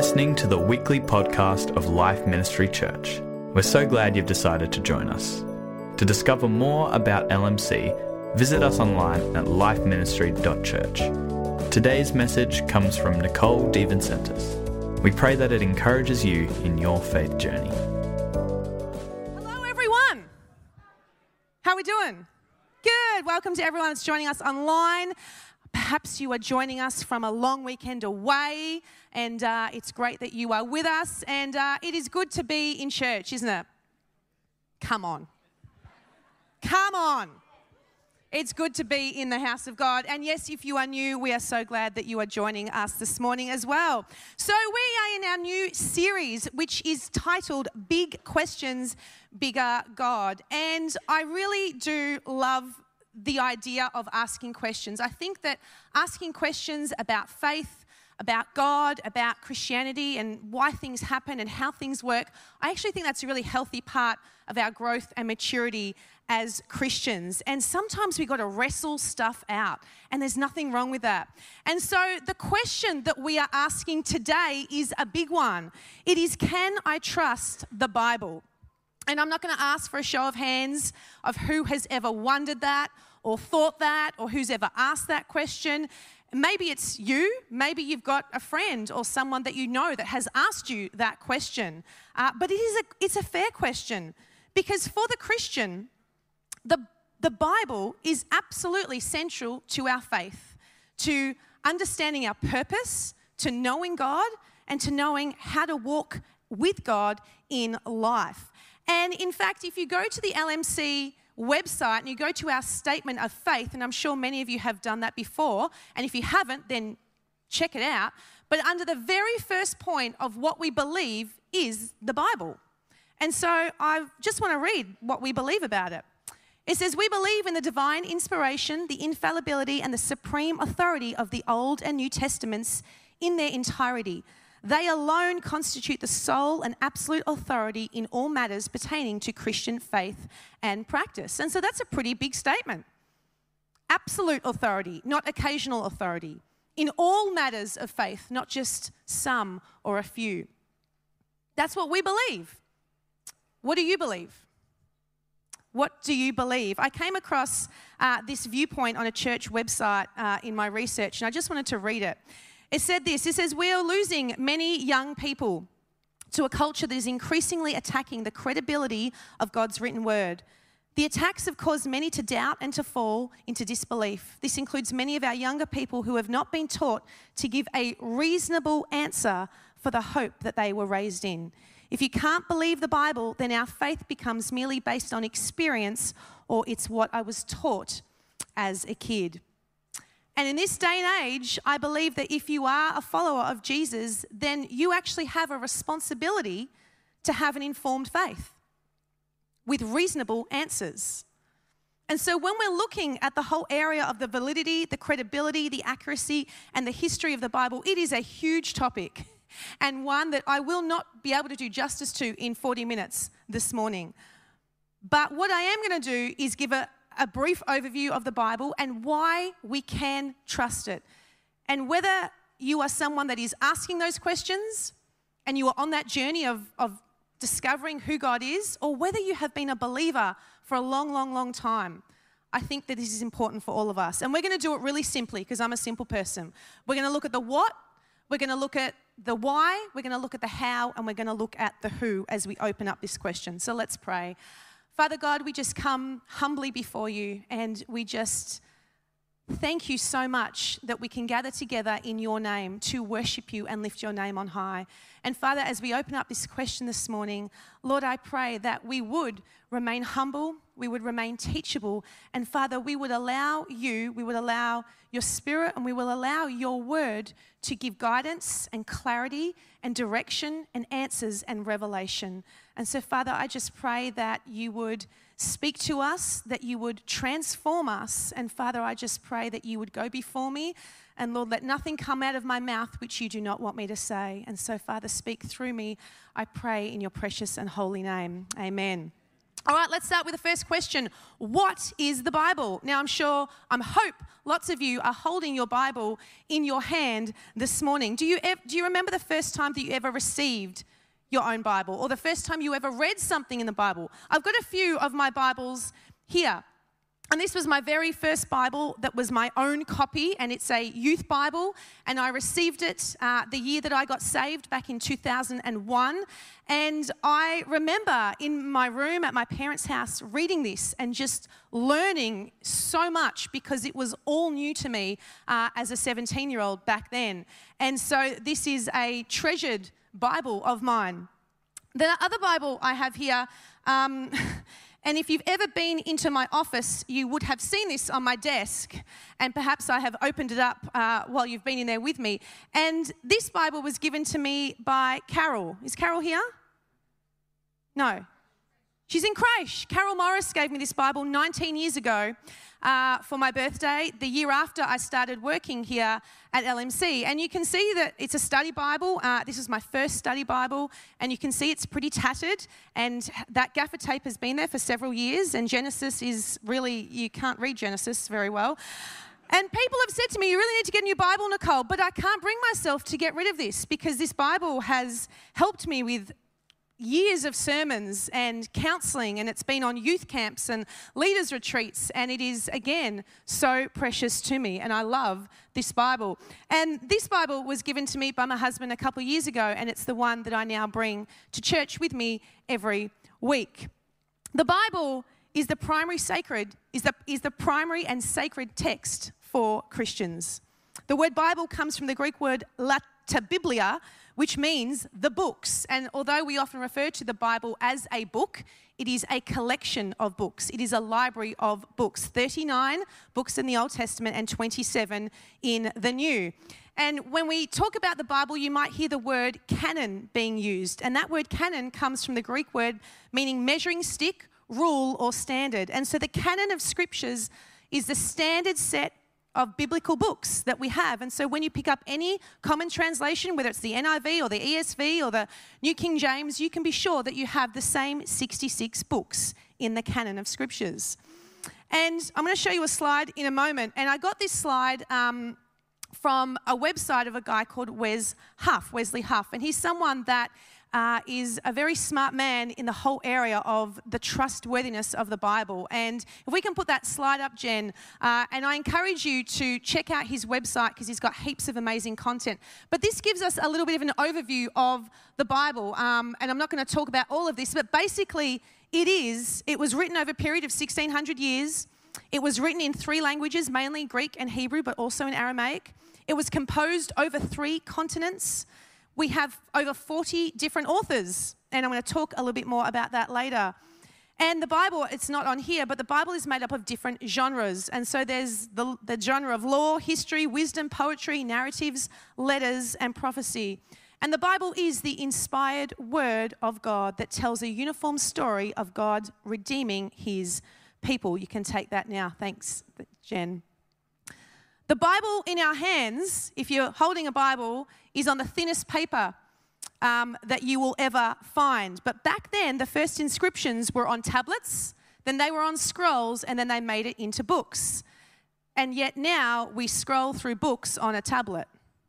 listening to the weekly podcast of Life Ministry Church. We're so glad you've decided to join us. To discover more about LMC, visit us online at lifeministry.church. Today's message comes from Nicole DeVincentis. We pray that it encourages you in your faith journey. Hello everyone. How are we doing? Good. Welcome to everyone that's joining us online. Perhaps you are joining us from a long weekend away, and it's great that you are with us, and it is good to be in church, isn't it? Come on. Come on. It's good to be in the house of God. And yes, if you are new, we are so glad that you are joining us this morning as well. So we are in our new series, which is titled Big Questions, Bigger God. And I really do love the idea of asking questions. I think that asking questions about faith, about God, about Christianity and why things happen and how things work, I actually think that's a really healthy part of our growth and maturity as Christians. And sometimes we got to wrestle stuff out, and there's nothing wrong with that. And so the question that we are asking today is a big one. It is, can I trust the Bible? And I'm not going to ask for a show of hands of who has ever wondered that or thought that or who's ever asked that question. Maybe it's you. Maybe you've got a friend or someone that you know that has asked you that question. But it's a fair question, because for the Christian, the Bible is absolutely central to our faith, to understanding our purpose, to knowing God, and to knowing how to walk with God in life. And in fact, if you go to the LMC website and you go to our statement of faith, and I'm sure many of you have done that before, and if you haven't, then check it out. But under the very first point of what we believe is the Bible. And so I just want to read what we believe about it. It says, we believe in the divine inspiration, the infallibility, and the supreme authority of the Old and New Testaments in their entirety. They alone constitute the sole and absolute authority in all matters pertaining to Christian faith and practice. And so that's a pretty big statement. Absolute authority, not occasional authority. In all matters of faith, not just some or a few. That's what we believe. What do you believe? What do you believe? I came across this viewpoint on a church website in my research, and I just wanted to read it. It said this, it says, we are losing many young people to a culture that is increasingly attacking the credibility of God's written word. The attacks have caused many to doubt and to fall into disbelief. This includes many of our younger people who have not been taught to give a reasonable answer for the hope that they were raised in. If you can't believe the Bible, then our faith becomes merely based on experience, or it's what I was taught as a kid. And in this day and age, I believe that if you are a follower of Jesus, then you actually have a responsibility to have an informed faith with reasonable answers. And so when we're looking at the whole area of the validity, the credibility, the accuracy, and the history of the Bible, it is a huge topic, and one that I will not be able to do justice to in 40 minutes this morning. But what I am going to do is give a brief overview of the Bible and why we can trust it. And whether you are someone that is asking those questions and you are on that journey of discovering who God is, or whether you have been a believer for a long, long, long time, I think that this is important for all of us. And we're going to do it really simply, because I'm a simple person. We're going to look at the what, we're going to look at the why, we're going to look at the how, and we're going to look at the who as we open up this question. So let's pray. Father God, we just come humbly before you, and we just thank you so much that we can gather together in your name to worship you and lift your name on high. And Father, as we open up this question this morning, Lord, I pray that we would remain humble, we would remain teachable, and Father, we would allow your Spirit, and we will allow your word to give guidance and clarity and direction and answers and revelation. And so, Father, I just pray that you would speak to us, that you would transform us. And Father, I just pray that you would go before me. And Lord, let nothing come out of my mouth which you do not want me to say. And so, Father, speak through me, I pray in your precious and holy name. Amen. All right, let's start with the first question. What is the Bible? Now, I hope lots of you are holding your Bible in your hand this morning. Do you remember the first time that you ever received your own Bible, or the first time you ever read something in the Bible? I've got a few of my Bibles here. And this was my very first Bible that was my own copy, and it's a youth Bible, and I received it the year that I got saved back in 2001. And I remember in my room at my parents' house reading this and just learning so much, because it was all new to me as a 17-year-old back then. And so this is a treasured Bible of mine. The other Bible I have here, and if you've ever been into my office, you would have seen this on my desk, and perhaps I have opened it up while you've been in there with me. And this Bible was given to me by Carol. Is Carol here? No. She's in creche. Carol Morris gave me this Bible 19 years ago for my birthday, the year after I started working here at LMC. And you can see that it's a study Bible. This is my first study Bible, and you can see it's pretty tattered, and that gaffer tape has been there for several years, and Genesis is really, you can't read Genesis very well. And people have said to me, you really need to get a new Bible, Nicole, but I can't bring myself to get rid of this, because this Bible has helped me with years of sermons and counselling, and it's been on youth camps and leaders retreats, and it is, again, so precious to me, and I love this Bible. And this Bible was given to me by my husband a couple of years ago, and it's the one that I now bring to church with me every week. The Bible is the primary and sacred text for Christians. The word Bible comes from the Greek word lata biblia, which means the books. And although we often refer to the Bible as a book, it is a collection of books. It is a library of books, 39 books in the Old Testament and 27 in the New. And when we talk about the Bible, you might hear the word canon being used. And that word canon comes from the Greek word meaning measuring stick, rule, or standard. And so the canon of scriptures is the standard set of biblical books that we have. And so when you pick up any common translation, whether it's the NIV or the ESV or the New King James, you can be sure that you have the same 66 books in the canon of scriptures. And I'm going to show you a slide in a moment. And I got this slide from a website of a guy called Wesley Huff. And he's someone that is a very smart man in the whole area of the trustworthiness of the Bible. And if we can put that slide up, Jen, and I encourage you to check out his website, because he's got heaps of amazing content. But this gives us a little bit of an overview of the Bible, and I'm not going to talk about all of this, but basically it was written over a period of 1,600 years. It was written in 3 languages, mainly Greek and Hebrew, but also in Aramaic. It was composed over 3 continents. We have over 40 different authors, and I'm going to talk a little bit more about that later. And the Bible, it's not on here, but the Bible is made up of different genres. And so there's the genre of law, history, wisdom, poetry, narratives, letters, and prophecy. And the Bible is the inspired word of God that tells a uniform story of God redeeming his people. You can take that now. Thanks, Jen. The Bible in our hands, if you're holding a Bible, is on the thinnest paper that you will ever find. But back then, the first inscriptions were on tablets, then they were on scrolls, and then they made it into books. And yet now we scroll through books on a tablet.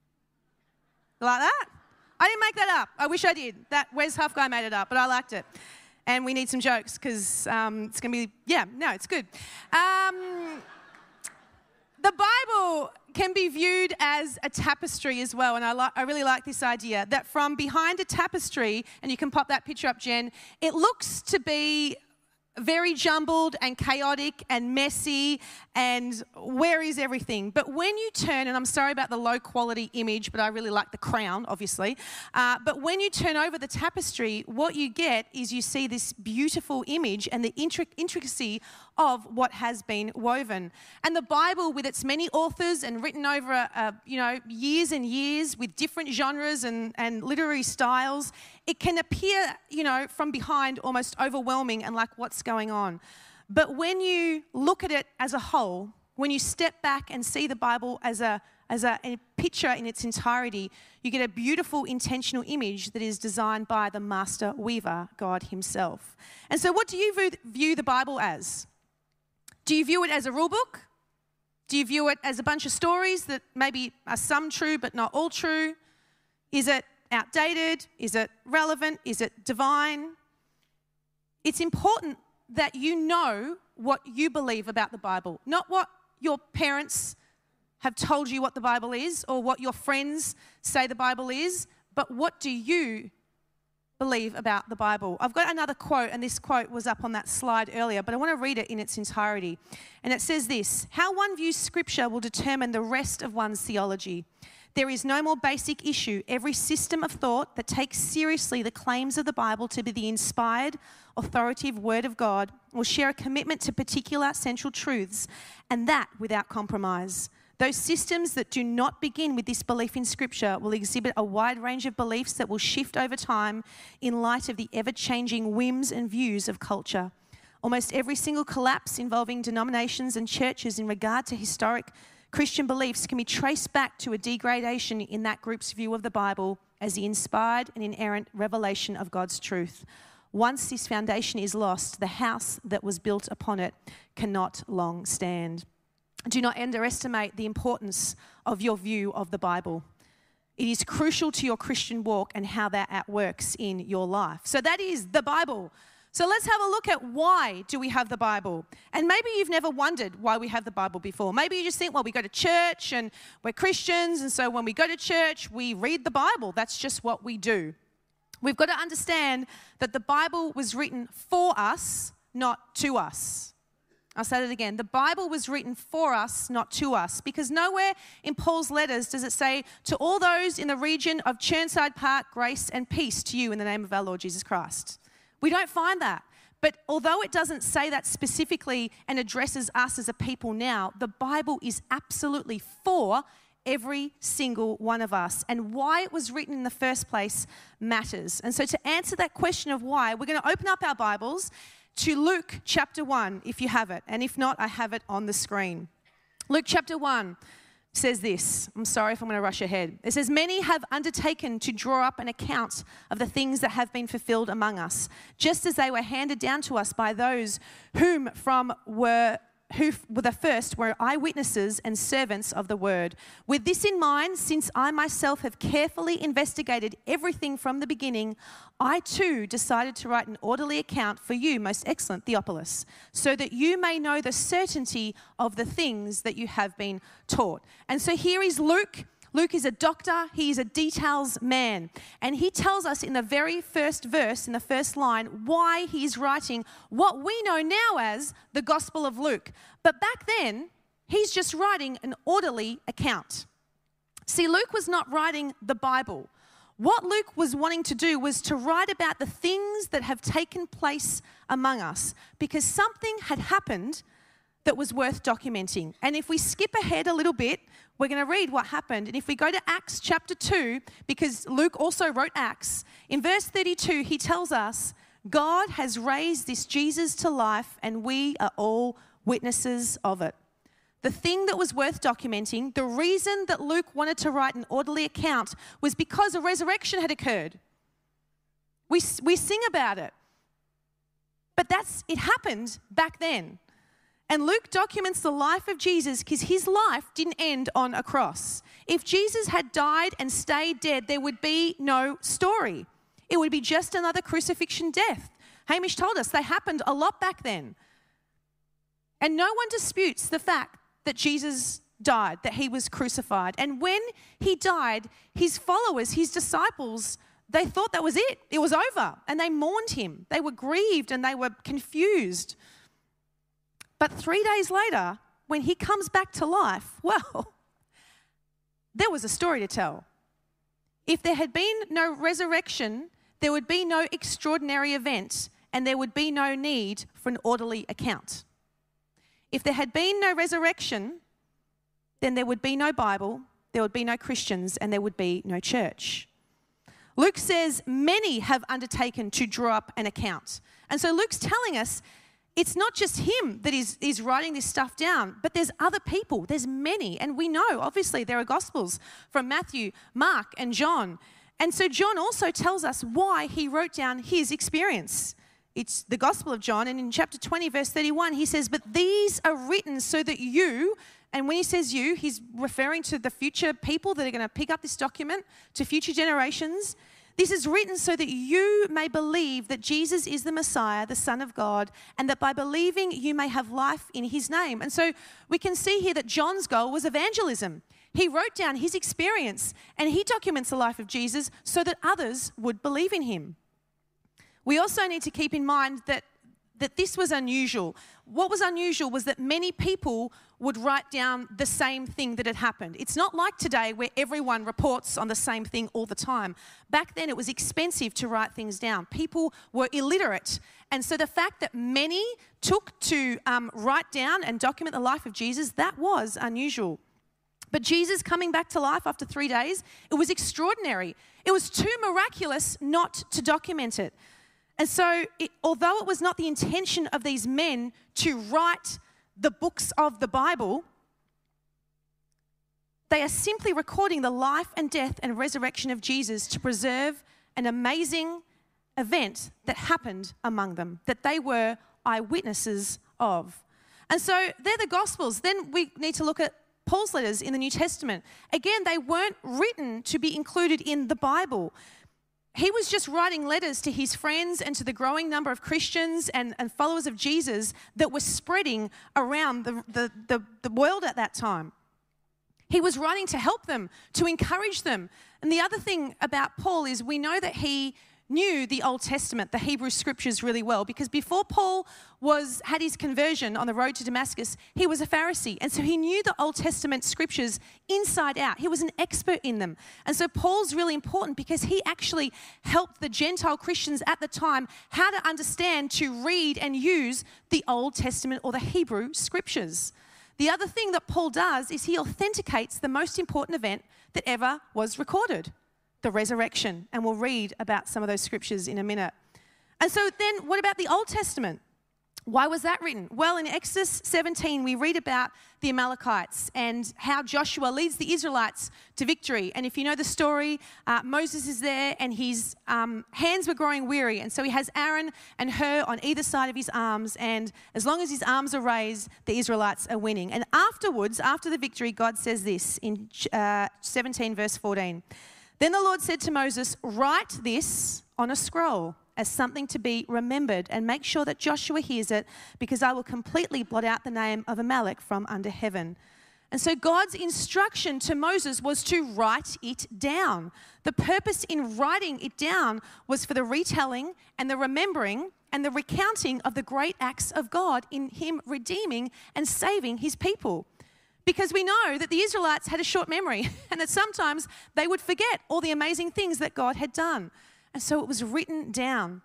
Like that? I didn't make that up. I wish I did. That Wes Huff guy made it up, but I liked it. And we need some jokes, because it's going to be, it's good. The Bible can be viewed as a tapestry as well, and I really like this idea that from behind a tapestry, and you can pop that picture up, Jen, it looks to be very jumbled and chaotic and messy, and where is everything? But when you turn, and I'm sorry about the low quality image, but I really like the crown, obviously, but when you turn over the tapestry, what you get is you see this beautiful image and the intricacy of what has been woven. And the Bible, with its many authors and written over years and years with different genres and literary styles, it can appear, from behind almost overwhelming and like, what's going on? But when you look at it as a whole, when you step back and see the Bible as a a picture in its entirety, you get a beautiful intentional image that is designed by the master weaver, God himself. And so what do you view the Bible as? Do you view it as a rule book? Do you view it as a bunch of stories that maybe are some true but not all true? Is it outdated? Is it relevant? Is it divine? It's important that you know what you believe about the Bible, not what your parents have told you what the Bible is or what your friends say the Bible is, but what do you believe about the Bible? I've got another quote, and this quote was up on that slide earlier, but I want to read it in its entirety. And it says this: "How one views Scripture will determine the rest of one's theology. There is no more basic issue. Every system of thought that takes seriously the claims of the Bible to be the inspired, authoritative Word of God will share a commitment to particular central truths, and that without compromise. Those systems that do not begin with this belief in Scripture will exhibit a wide range of beliefs that will shift over time in light of the ever-changing whims and views of culture. Almost every single collapse involving denominations and churches in regard to historic Christian beliefs can be traced back to a degradation in that group's view of the Bible as the inspired and inerrant revelation of God's truth. Once this foundation is lost, the house that was built upon it cannot long stand." Do not underestimate the importance of your view of the Bible. It is crucial to your Christian walk and how that works in your life. So that is the Bible. So let's have a look at why do we have the Bible. And maybe you've never wondered why we have the Bible before. Maybe you just think, well, we go to church and we're Christians, and so when we go to church, we read the Bible. That's just what we do. We've got to understand that the Bible was written for us, not to us. I'll say that again. The Bible was written for us, not to us, because nowhere in Paul's letters does it say, "To all those in the region of Churnside Park, grace and peace to you in the name of our Lord Jesus Christ." We don't find that. But although it doesn't say that specifically and addresses us as a people now, the Bible is absolutely for every single one of us. And why it was written in the first place matters. And so to answer that question of why, we're going to open up our Bibles to Luke chapter 1, if you have it. And if not, I have it on the screen. Luke chapter 1 says this. I'm sorry if I'm going to rush ahead. It says, "Many have undertaken to draw up an account of the things that have been fulfilled among us, just as they were handed down to us by those who were the first were eyewitnesses and servants of the word. With this in mind, since I myself have carefully investigated everything from the beginning, I too decided to write an orderly account for you, most excellent Theophilus, so that you may know the certainty of the things that you have been taught." And so here is Luke. Luke is a doctor, he is a details man. And he tells us in the very first verse, in the first line, why he's writing what we know now as the Gospel of Luke. But back then, he's just writing an orderly account. See, Luke was not writing the Bible. What Luke was wanting to do was to write about the things that have taken place among us, because something had happened that was worth documenting. And if we skip ahead a little bit, we're going to read what happened. And if we go to Acts chapter 2, because Luke also wrote Acts, in verse 32, he tells us, "God has raised this Jesus to life, and we are all witnesses of it." The thing that was worth documenting, the reason that Luke wanted to write an orderly account was because a resurrection had occurred. We sing about it. But it happened back then. And Luke documents the life of Jesus because his life didn't end on a cross. If Jesus had died and stayed dead, there would be no story. It would be just another crucifixion death. Hamish told us they happened a lot back then. And no one disputes the fact that Jesus died, that he was crucified. And when he died, his followers, his disciples, they thought that was it. It was over. And they mourned him. They were grieved and they were confused. But 3 days later, when he comes back to life, well, there was a story to tell. If there had been no resurrection, there would be no extraordinary event, and there would be no need for an orderly account. If there had been no resurrection, then there would be no Bible, there would be no Christians, and there would be no church. Luke says many have undertaken to draw up an account. And so Luke's telling us it's not just him that is writing this stuff down, but there's other people. There's many. And we know, obviously, there are Gospels from Matthew, Mark, and John. And so John also tells us why he wrote down his experience. It's the Gospel of John, and in chapter 20, verse 31, he says, "But these are written so that you," and when he says you, he's referring to the future people that are going to pick up this document, to future generations. "This is written so that you may believe that Jesus is the Messiah, the Son of God, and that by believing you may have life in his name." And so we can see here that John's goal was evangelism. He wrote down his experience and he documents the life of Jesus so that others would believe in him. We also need to keep in mind that this was unusual. What was unusual was that many people would write down the same thing that had happened. It's not like today where everyone reports on the same thing all the time. Back then it was expensive to write things down. People were illiterate. And so the fact that many took to write down and document the life of Jesus, that was unusual. But Jesus coming back to life after 3 days, it was extraordinary. It was too miraculous not to document it. And so, although it was not the intention of these men to write the books of the Bible, they are simply recording the life and death and resurrection of Jesus to preserve an amazing event that happened among them, that they were eyewitnesses of. And so, they're the Gospels. Then we need to look at Paul's letters in the New Testament. Again, they weren't written to be included in the Bible. He was just writing letters to his friends and to the growing number of Christians and followers of Jesus that were spreading around the world at that time. He was writing to help them, to encourage them. And the other thing about Paul is we know that he knew the Old Testament, the Hebrew Scriptures really well, because before Paul had his conversion on the road to Damascus, he was a Pharisee, and so he knew the Old Testament Scriptures inside out. He was an expert in them. And so Paul's really important because he actually helped the Gentile Christians at the time how to understand, to read and use the Old Testament or the Hebrew Scriptures. The other thing that Paul does is he authenticates the most important event that ever was recorded, the resurrection, and we'll read about some of those scriptures in a minute. And so then what about the Old Testament? Why was that written? Well, in Exodus 17, we read about the Amalekites and how Joshua leads the Israelites to victory. And if you know the story, Moses is there and his hands were growing weary. And so he has Aaron and Hur on either side of his arms. And as long as his arms are raised, the Israelites are winning. And afterwards, after the victory, God says this in 17 verse 14. "Then the Lord said to Moses, write this on a scroll as something to be remembered and make sure that Joshua hears it, because I will completely blot out the name of Amalek from under heaven." And so God's instruction to Moses was to write it down. The purpose in writing it down was for the retelling and the remembering and the recounting of the great acts of God in him redeeming and saving his people. Because we know that the Israelites had a short memory and that sometimes they would forget all the amazing things that God had done. And so it was written down.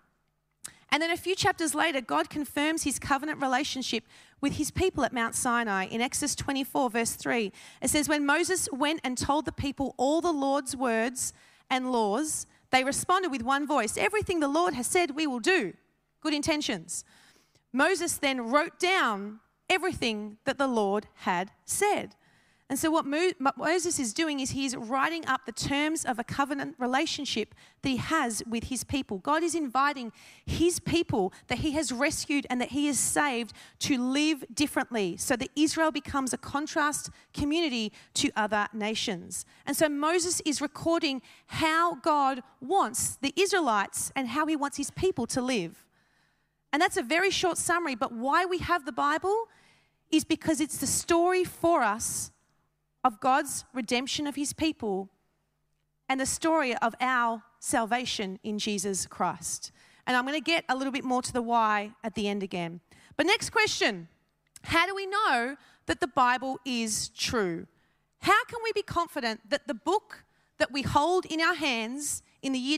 And then a few chapters later, God confirms his covenant relationship with his people at Mount Sinai. In Exodus 24, verse 3, it says, "When Moses went and told the people all the Lord's words and laws, they responded with one voice, 'Everything the Lord has said, we will do.'" Good intentions. Moses then wrote down everything that the Lord had said. And so what Moses is doing is he's writing up the terms of a covenant relationship that he has with his people. God is inviting his people that he has rescued and that he has saved to live differently so that Israel becomes a contrast community to other nations. And so Moses is recording how God wants the Israelites and how he wants his people to live. And that's a very short summary, but why we have the Bible is because it's the story for us of God's redemption of his people and the story of our salvation in Jesus Christ. And I'm going to get a little bit more to the why at the end again. But next question, how do we know that the Bible is true? How can we be confident that the book that we hold in our hands in the year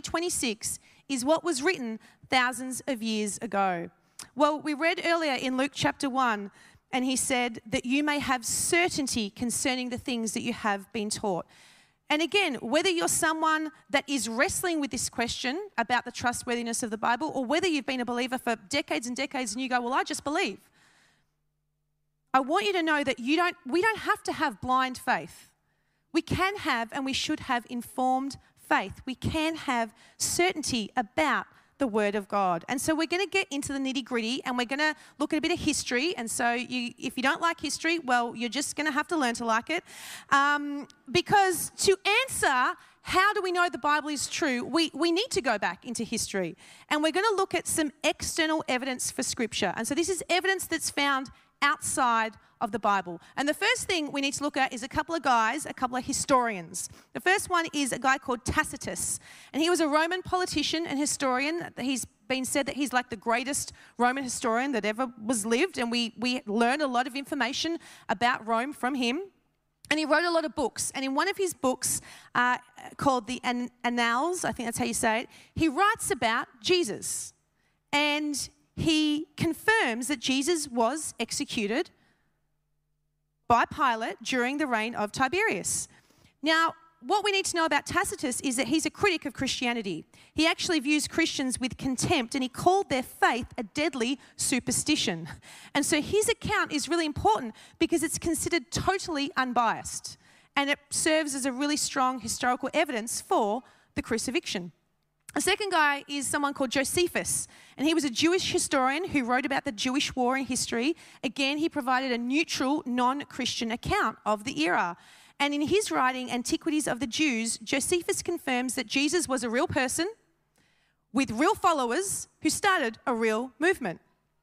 2026 is what was written thousands of years ago? Well, we read earlier in Luke chapter 1, and he said that you may have certainty concerning the things that you have been taught. And again, whether you're someone that is wrestling with this question about the trustworthiness of the Bible, or whether you've been a believer for decades and decades and you go, well, I just believe. I want you to know that we don't have to have blind faith. We can have and we should have informed faith. We can have certainty about the Word of God. And so we're going to get into the nitty-gritty and we're going to look at a bit of history. And so if you don't like history, well, you're just going to have to learn to like it. Because to answer how do we know the Bible is true, we need to go back into history. And we're going to look at some external evidence for Scripture. And so this is evidence that's found outside of the Bible. And the first thing we need to look at is a couple of historians. The first one is a guy called Tacitus. And he was a Roman politician and historian. He's been said that he's like the greatest Roman historian that ever was lived. And we learn a lot of information about Rome from him. And he wrote a lot of books. And in one of his books called the Annals, I think that's how you say it, he writes about Jesus. And he confirms that Jesus was executed by Pilate during the reign of Tiberius. Now, what we need to know about Tacitus is that he's a critic of Christianity. He actually views Christians with contempt, and he called their faith a deadly superstition. And so his account is really important because it's considered totally unbiased, and it serves as a really strong historical evidence for the crucifixion. A second guy is someone called Josephus, and he was a Jewish historian who wrote about the Jewish war in history. Again, he provided a neutral, non-Christian account of the era. And in his writing, Antiquities of the Jews, Josephus confirms that Jesus was a real person with real followers who started a real movement.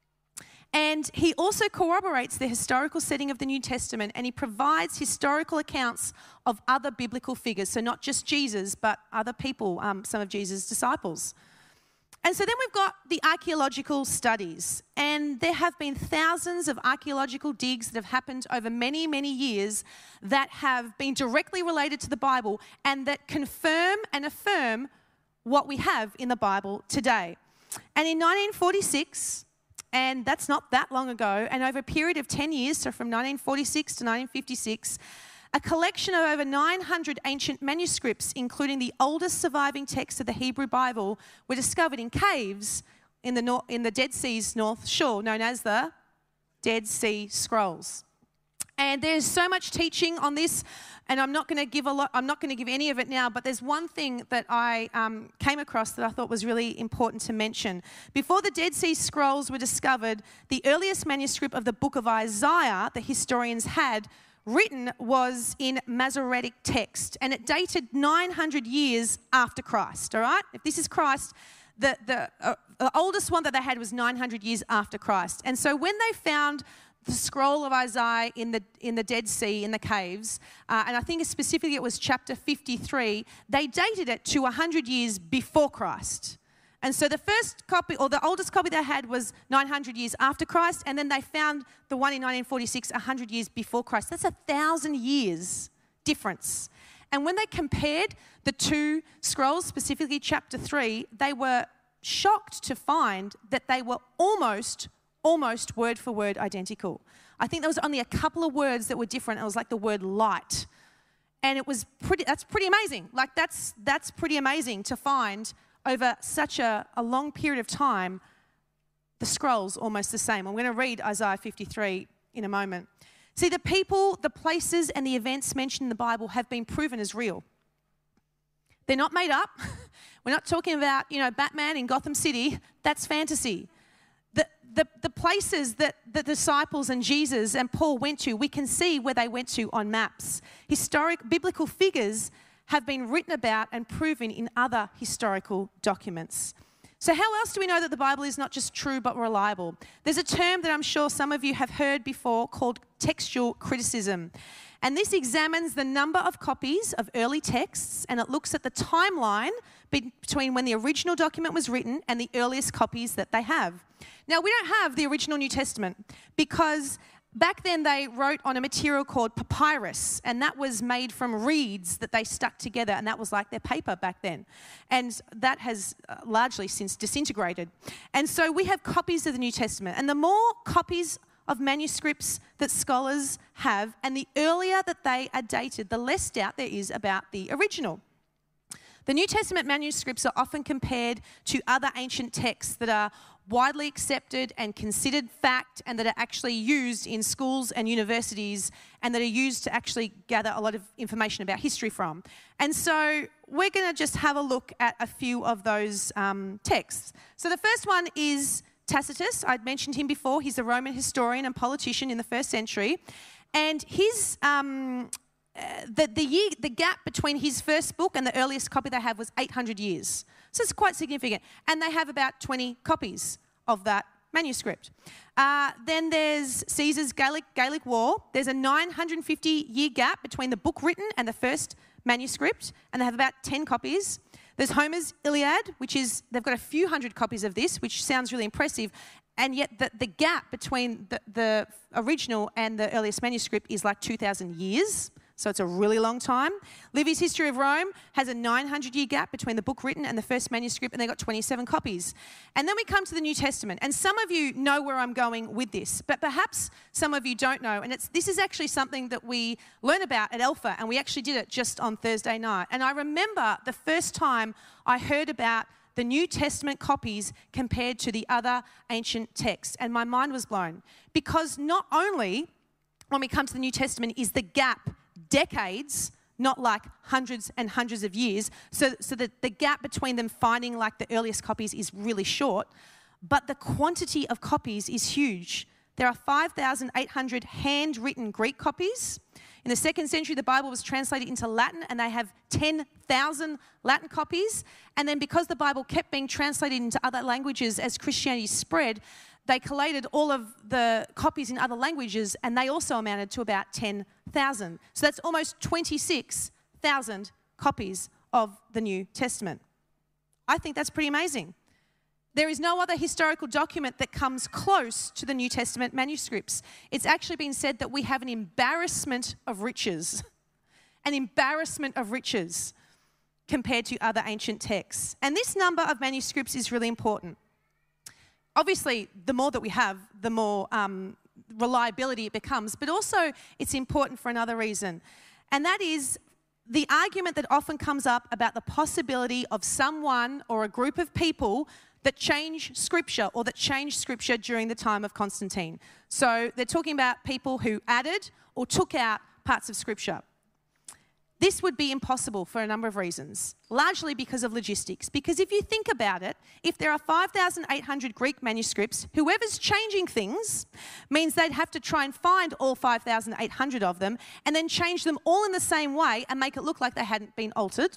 And he also corroborates the historical setting of the New Testament, and he provides historical accounts of other biblical figures. So not just Jesus, but other people, some of Jesus' disciples. And so then we've got the archaeological studies. And there have been thousands of archaeological digs that have happened over many, many years that have been directly related to the Bible and that confirm and affirm what we have in the Bible today. And in 1946... and that's not that long ago, and over a period of 10 years, so from 1946 to 1956, a collection of over 900 ancient manuscripts, including the oldest surviving texts of the Hebrew Bible, were discovered in caves in the Dead Sea's North Shore, known as the Dead Sea Scrolls. And there's so much teaching on this, and I'm not going to give any of it now, but there's one thing that I came across that I thought was really important to mention. Before the Dead Sea Scrolls were discovered, the earliest manuscript of the book of Isaiah that historians had written was in Masoretic text, and it dated 900 years after Christ, all right? If this is Christ, the oldest one that they had was 900 years after Christ. And so when they found the scroll of Isaiah in the Dead Sea, in the caves, and I think specifically it was chapter 53, they dated it to 100 years before Christ. And so the first copy, or the oldest copy they had, was 900 years after Christ, and then they found the one in 1946, 100 years before Christ. That's 1,000 years difference. And when they compared the two scrolls, specifically chapter 3, they were shocked to find that they were almost word for word identical. I think there was only a couple of words that were different. It was like the word light. And that's pretty amazing. Like that's pretty amazing to find over such a long period of time, the scrolls almost the same. I'm going to read Isaiah 53 in a moment. See, the people, the places, and the events mentioned in the Bible have been proven as real. They're not made up. We're not talking about, Batman in Gotham City. That's fantasy. The places that the disciples and Jesus and Paul went to, we can see where they went to on maps. Historic biblical figures have been written about and proven in other historical documents. So how else do we know that the Bible is not just true but reliable? There's a term that I'm sure some of you have heard before called textual criticism. And this examines the number of copies of early texts, and it looks at the timeline between when the original document was written and the earliest copies that they have. Now, we don't have the original New Testament because back then they wrote on a material called papyrus, and that was made from reeds that they stuck together, and that was like their paper back then. And that has largely since disintegrated. And so we have copies of the New Testament, and the more copies of manuscripts that scholars have, and the earlier that they are dated, the less doubt there is about the original. The New Testament manuscripts are often compared to other ancient texts that are widely accepted and considered fact and that are actually used in schools and universities and that are used to actually gather a lot of information about history from. And so we're going to just have a look at a few of those texts. So the first one is Tacitus. I'd mentioned him before. He's a Roman historian and politician in the 1st century. And his the gap between his first book and the earliest copy they have was 800 years. So it's quite significant. And they have about 20 copies of that manuscript. Then there's Caesar's Gallic War. There's a 950-year gap between the book written and the first manuscript, and they have about 10 copies. There's Homer's Iliad, they've got a few hundred copies of this, which sounds really impressive, and yet the gap between the original and the earliest manuscript is like 2,000 years. So it's a really long time. Livy's History of Rome has a 900-year gap between the book written and the first manuscript, and they got 27 copies. And then we come to the New Testament, and some of you know where I'm going with this, but perhaps some of you don't know. And this is actually something that we learn about at Alpha, and we actually did it just on Thursday night. And I remember the first time I heard about the New Testament copies compared to the other ancient texts, and my mind was blown. Because not only, when we come to the New Testament, is the gap decades, not like hundreds and hundreds of years, so that the gap between them finding like the earliest copies is really short, but the quantity of copies is huge. There are 5,800 handwritten Greek copies. In the 2nd century, the Bible was translated into Latin, and they have 10,000 Latin copies. And then because the Bible kept being translated into other languages as Christianity spread, they collated all of the copies in other languages, and they also amounted to about 10,000. So that's almost 26,000 copies of the New Testament. I think that's pretty amazing. There is no other historical document that comes close to the New Testament manuscripts. It's actually been said that we have an embarrassment of riches. An embarrassment of riches compared to other ancient texts. And this number of manuscripts is really important. Obviously, the more that we have, the more reliability it becomes, but also it's important for another reason. And that is the argument that often comes up about the possibility of someone or a group of people that change Scripture or that changed Scripture during the time of Constantine. So they're talking about people who added or took out parts of Scripture. This would be impossible for a number of reasons, largely because of logistics. Because if you think about it, if there are 5,800 Greek manuscripts, whoever's changing things means they'd have to try and find all 5,800 of them and then change them all in the same way and make it look like they hadn't been altered.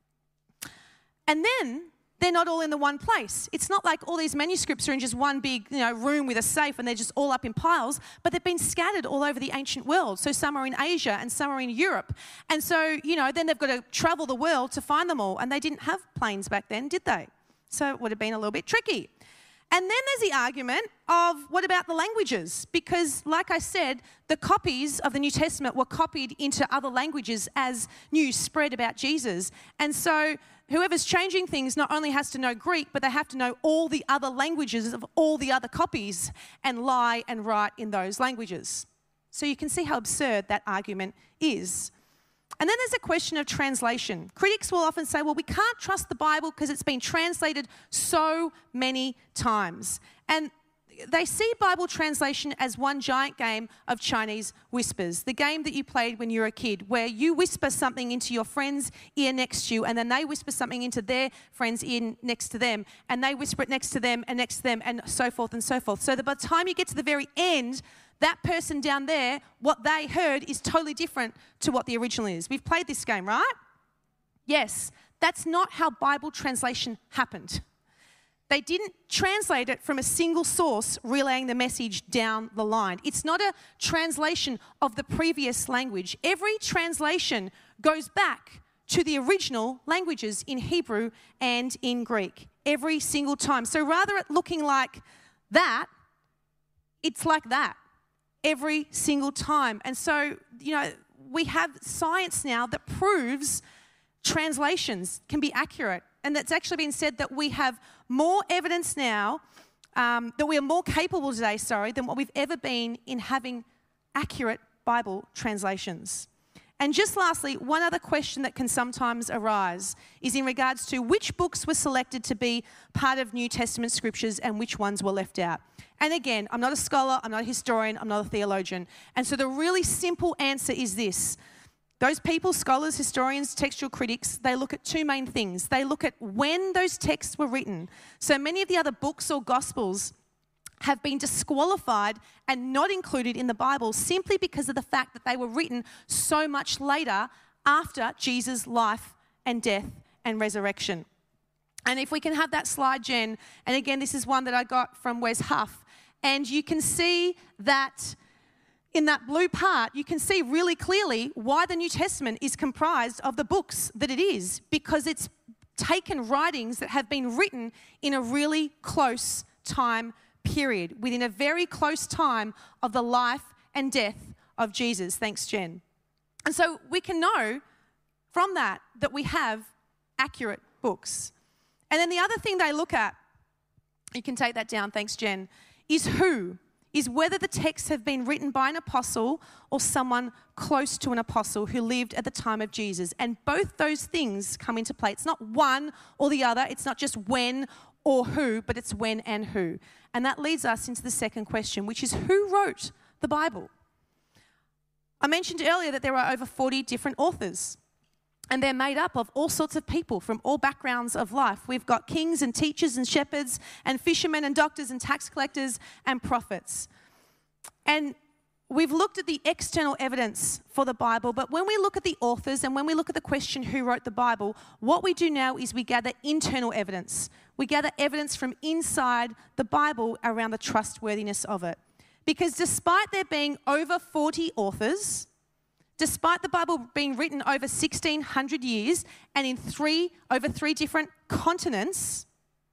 And then they're not all in the one place. It's not like all these manuscripts are in just one big, room with a safe and they're just all up in piles, but they've been scattered all over the ancient world. So some are in Asia and some are in Europe. And so, then they've got to travel the world to find them all. And they didn't have planes back then, did they? So it would have been a little bit tricky. And then there's the argument of what about the languages? Because, like I said, the copies of the New Testament were copied into other languages as news spread about Jesus. And so whoever's changing things not only has to know Greek, but they have to know all the other languages of all the other copies and lie and write in those languages. So you can see how absurd that argument is. And then there's a question of translation. Critics will often say, well, we can't trust the Bible because it's been translated so many times. And they see Bible translation as one giant game of Chinese whispers, the game that you played when you were a kid, where you whisper something into your friend's ear next to you, and then they whisper something into their friend's ear next to them, and they whisper it next to them, and so forth and so forth. So that by the time you get to the very end, that person down there, what they heard is totally different to what the original is. We've played this game, right? Yes, that's not how Bible translation happened. They didn't translate it from a single source relaying the message down the line. It's not a translation of the previous language. Every translation goes back to the original languages in Hebrew and in Greek, every single time. So rather it looking like that, it's like that every single time. And so, we have science now that proves translations can be accurate. And that's actually been said that we have more evidence now that we are more capable today, than what we've ever been in having accurate Bible translations. And just lastly, one other question that can sometimes arise is in regards to which books were selected to be part of New Testament scriptures and which ones were left out. And again, I'm not a scholar, I'm not a historian, I'm not a theologian. And so the really simple answer is this. Those people, scholars, historians, textual critics, they look at two main things. They look at when those texts were written. So many of the other books or gospels have been disqualified and not included in the Bible simply because of the fact that they were written so much later after Jesus' life and death and resurrection. And if we can have that slide, Jen, and again, this is one that I got from Wes Huff, and you can see that in that blue part, you can see really clearly why the New Testament is comprised of the books that it is, because it's taken writings that have been written in a really close time period, within a very close time of the life and death of Jesus. Thanks, Jen. And so we can know from that we have accurate books. And then the other thing they look at, you can take that down, thanks, Jen, is whether the texts have been written by an apostle or someone close to an apostle who lived at the time of Jesus. And both those things come into play. It's not one or the other. It's not just when or who, but it's when and who. And that leads us into the second question, which is who wrote the Bible? I mentioned earlier that there are over 40 different authors, and they're made up of all sorts of people from all backgrounds of life. We've got kings and teachers and shepherds and fishermen and doctors and tax collectors and prophets. And we've looked at the external evidence for the Bible, but when we look at the authors and when we look at the question who wrote the Bible, what we do now is we gather internal evidence. We gather evidence from inside the Bible around the trustworthiness of it. Because despite there being over 40 authors, despite the Bible being written over 1,600 years and in over three different continents,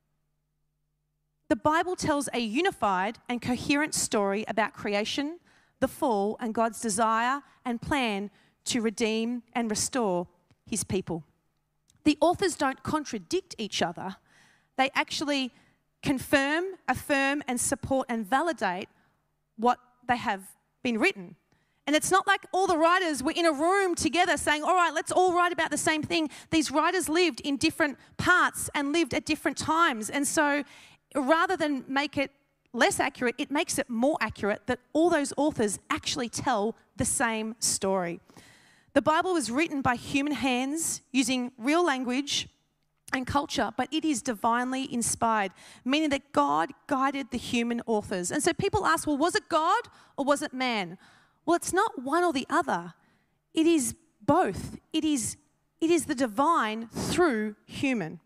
the Bible tells a unified and coherent story about creation, the fall, and God's desire and plan to redeem and restore his people. The authors don't contradict each other. They actually confirm, affirm, and support and validate what they have been written. And it's not like all the writers were in a room together saying, all right, let's all write about the same thing. These writers lived in different parts and lived at different times. And so rather than make it less accurate, it makes it more accurate that all those authors actually tell the same story. The Bible was written by human hands using real language and culture, but it is divinely inspired, meaning that God guided the human authors. And so people ask, well, was it God or was it man? Well, it's not one or the other. It is both. It is the divine through human.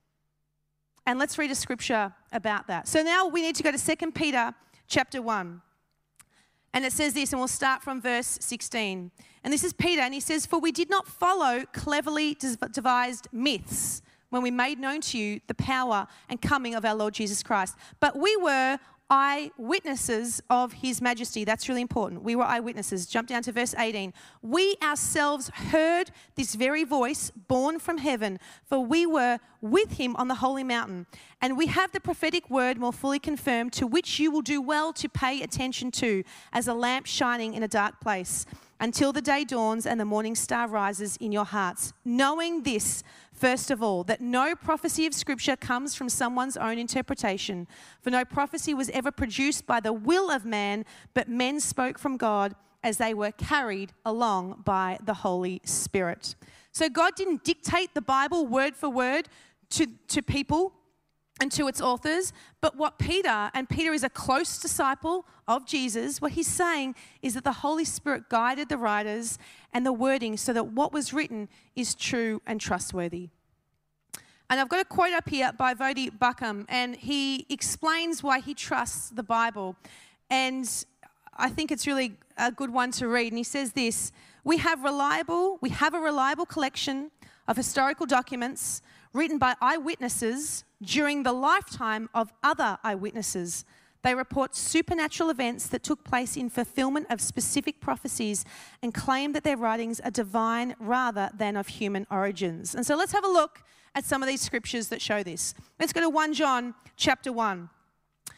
And let's read a scripture about that. So now we need to go to 2 Peter chapter 1. And it says this, and we'll start from verse 16. And this is Peter, and he says, "For we did not follow cleverly devised myths when we made known to you the power and coming of our Lord Jesus Christ, but we were eyewitnesses of his majesty." That's really important. We were eyewitnesses. Jump down to verse 18. "We ourselves heard this very voice born from heaven, for we were with him on the holy mountain. And we have the prophetic word more fully confirmed, to which you will do well to pay attention to, as a lamp shining in a dark place, until the day dawns and the morning star rises in your hearts. Knowing this, first of all, that no prophecy of Scripture comes from someone's own interpretation. For no prophecy was ever produced by the will of man, but men spoke from God as they were carried along by the Holy Spirit." So God didn't dictate the Bible word for word to people and to its authors, but what Peter is a close disciple of Jesus, what he's saying is that the Holy Spirit guided the writers and the wording so that what was written is true and trustworthy. And I've got a quote up here by Voddie Baucham, and he explains why he trusts the Bible. And I think it's really a good one to read. And he says this: we have a reliable collection of historical documents written by eyewitnesses during the lifetime of other eyewitnesses. They report supernatural events that took place in fulfillment of specific prophecies and claim that their writings are divine rather than of human origins. And so let's have a look at some of these scriptures that show this. Let's go to 1 John chapter 1.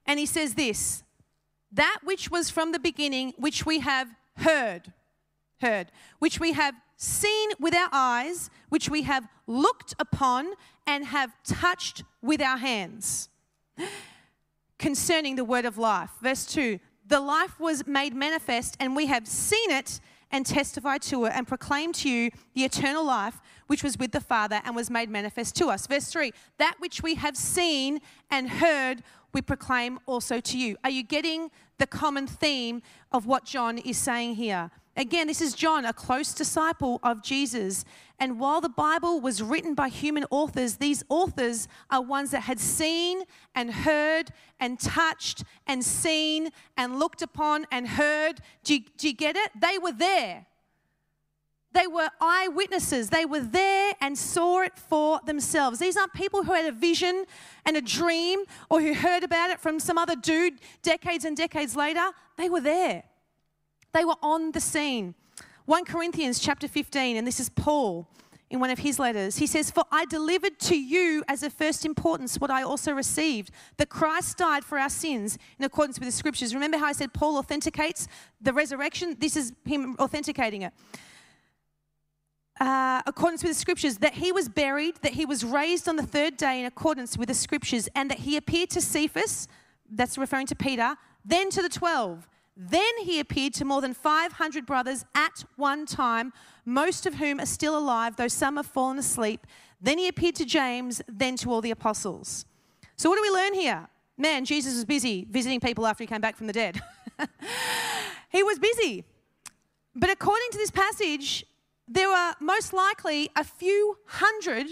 And he says this, that which was from the beginning, which we have heard, which we have seen with our eyes, which we have looked upon and have touched with our hands. Concerning the word of life. Verse 2, the life was made manifest and we have seen it and testified to it and proclaimed to you the eternal life which was with the Father and was made manifest to us. Verse 3, that which we have seen and heard we proclaim also to you. Are you getting the common theme of what John is saying here? Again, this is John, a close disciple of Jesus. And while the Bible was written by human authors, these authors are ones that had seen and heard and touched and seen and looked upon and heard. Do you get it? They were there. They were eyewitnesses. They were there and saw it for themselves. These aren't people who had a vision and a dream or who heard about it from some other dude decades and decades later. They were there. They were on the scene. 1 Corinthians chapter 15, and this is Paul in one of his letters. He says, for I delivered to you as of first importance what I also received, that Christ died for our sins in accordance with the scriptures. Remember how I said Paul authenticates the resurrection? This is him authenticating it. Accordance with the scriptures, that he was buried, that he was raised on the third day in accordance with the scriptures, and that he appeared to Cephas, that's referring to Peter, then to the 12. Then he appeared to more than 500 brothers at one time, most of whom are still alive, though some have fallen asleep. Then he appeared to James, then to all the apostles. So what do we learn here? Man, Jesus was busy visiting people after he came back from the dead. He was busy. But according to this passage, there were most likely a few hundred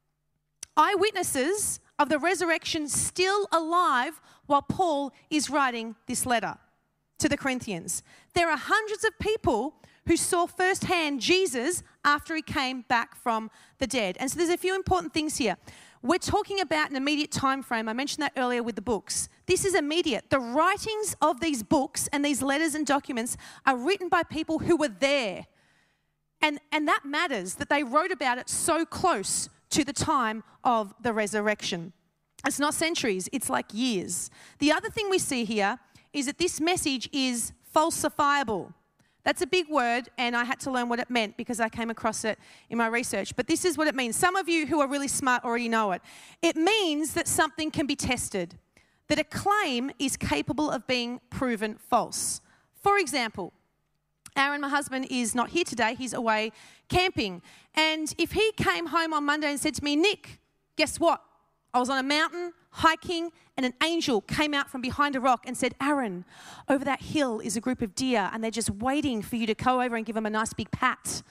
eyewitnesses of the resurrection still alive while Paul is writing this letter to the Corinthians. There are hundreds of people who saw firsthand Jesus after he came back from the dead. And so there's a few important things here. We're talking about an immediate time frame. I mentioned that earlier with the books. This is immediate. The writings of these books and these letters and documents are written by people who were there. And that matters, that they wrote about it so close to the time of the resurrection. It's not centuries, it's like years. The other thing we see here is that this message is falsifiable. That's a big word, and I had to learn what it meant because I came across it in my research. But this is what it means. Some of you who are really smart already know it. It means that something can be tested, that a claim is capable of being proven false. For example, Aaron, my husband, is not here today. He's away camping. And if he came home on Monday and said to me, Nick, guess what? I was on a mountain hiking and an angel came out from behind a rock and said, Aaron, over that hill is a group of deer and they're just waiting for you to go over and give them a nice big pat.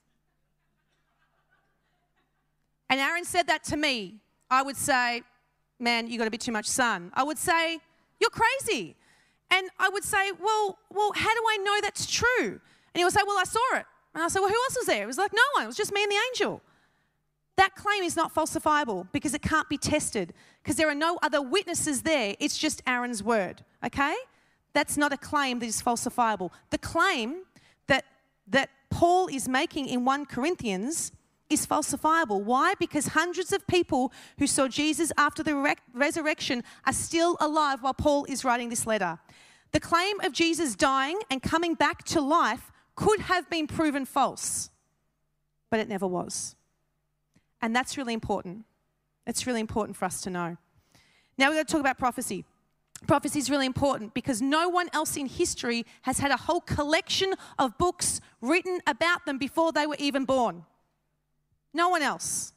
And Aaron said that to me. I would say, man, you got a bit too much sun. I would say, you're crazy. And I would say, well, how do I know that's true? And he would say, well, I saw it. And I said, well, who else was there? It was like, no one. It was just me and the angel. That claim is not falsifiable because it can't be tested because there are no other witnesses there. It's just Aaron's word, okay? That's not a claim that is falsifiable. The claim that Paul is making in 1 Corinthians is falsifiable. Why? Because hundreds of people who saw Jesus after the resurrection are still alive while Paul is writing this letter. The claim of Jesus dying and coming back to life could have been proven false, but it never was. And that's really important. It's really important for us to know. Now we're going to talk about prophecy. Prophecy is really important because no one else in history has had a whole collection of books written about them before they were even born. No one else.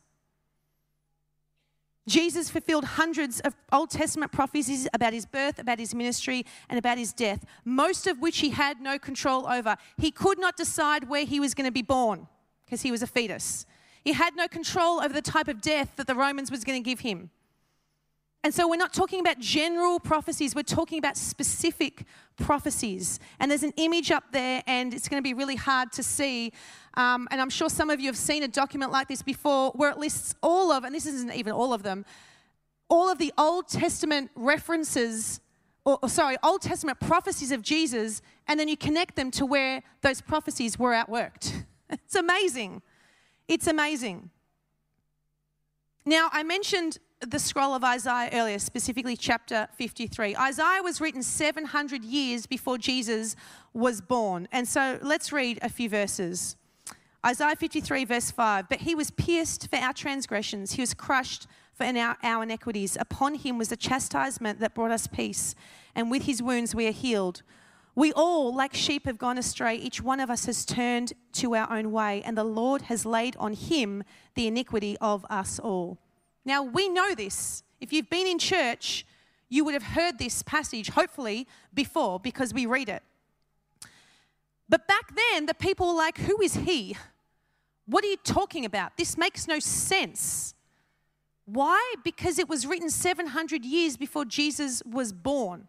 Jesus fulfilled hundreds of Old Testament prophecies about his birth, about his ministry, and about his death, most of which he had no control over. He could not decide where he was going to be born because he was a fetus. He had no control over the type of death that the Romans was going to give him. And so we're not talking about general prophecies, we're talking about specific prophecies. And there's an image up there and it's going to be really hard to see. And I'm sure some of you have seen a document like this before where it lists all of, and this isn't even all of them, all of the Old Testament references, Old Testament prophecies of Jesus, and then you connect them to where those prophecies were outworked. It's amazing. It's amazing. Now, I mentioned the scroll of Isaiah earlier, specifically chapter 53. Isaiah was written 700 years before Jesus was born. And so let's read a few verses. Isaiah 53 verse 5, "But he was pierced for our transgressions, he was crushed for our iniquities. Upon him was the chastisement that brought us peace, and with his wounds we are healed. We all, like sheep, have gone astray. Each one of us has turned to our own way, and the Lord has laid on him the iniquity of us all." Now, we know this. If you've been in church, you would have heard this passage, hopefully, before, because we read it. But back then, the people were like, "Who is he? What are you talking about? This makes no sense." Why? Because it was written 700 years before Jesus was born.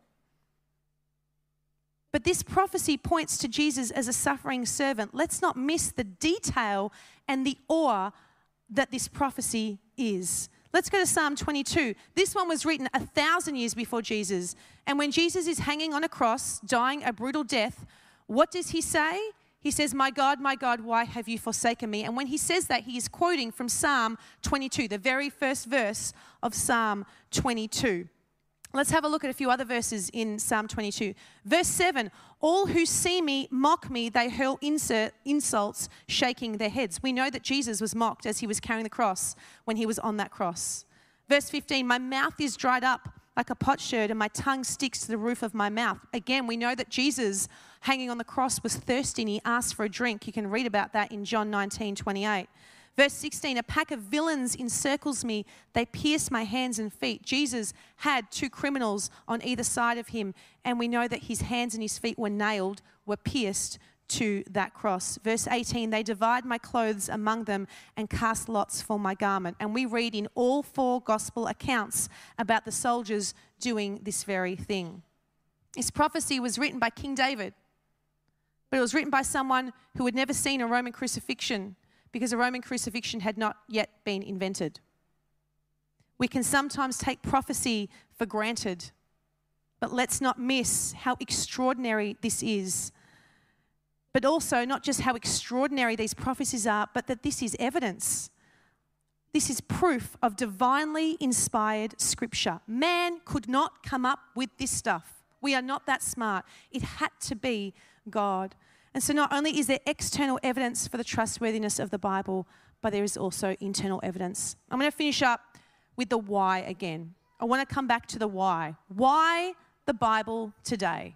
But this prophecy points to Jesus as a suffering servant. Let's not miss the detail and the awe that this prophecy is. Let's go to Psalm 22. This one was written 1,000 years before Jesus. And when Jesus is hanging on a cross, dying a brutal death, what does he say? He says, my God, why have you forsaken me?" And when he says that, he is quoting from Psalm 22, the very first verse of Psalm 22. Let's have a look at a few other verses in Psalm 22. Verse 7, "All who see me mock me, they hurl insults, shaking their heads." We know that Jesus was mocked as he was carrying the cross when he was on that cross. Verse 15, "My mouth is dried up like a potsherd, and my tongue sticks to the roof of my mouth." Again, we know that Jesus, hanging on the cross, was thirsty and he asked for a drink. You can read about that in John 19:28. Verse 16, "A pack of villains encircles me. They pierce my hands and feet." Jesus had two criminals on either side of him, and we know that his hands and his feet were nailed, were pierced to that cross. Verse 18, "They divide my clothes among them and cast lots for my garment." And we read in all four gospel accounts about the soldiers doing this very thing. This prophecy was written by King David, but it was written by someone who had never seen a Roman crucifixion, because a Roman crucifixion had not yet been invented. We can sometimes take prophecy for granted, but let's not miss how extraordinary this is. But also not just how extraordinary these prophecies are, but that this is evidence. This is proof of divinely inspired scripture. Man could not come up with this stuff. We are not that smart. It had to be God. And so not only is there external evidence for the trustworthiness of the Bible, but there is also internal evidence. I'm going to finish up with the why again. I want to come back to the why. Why the Bible today?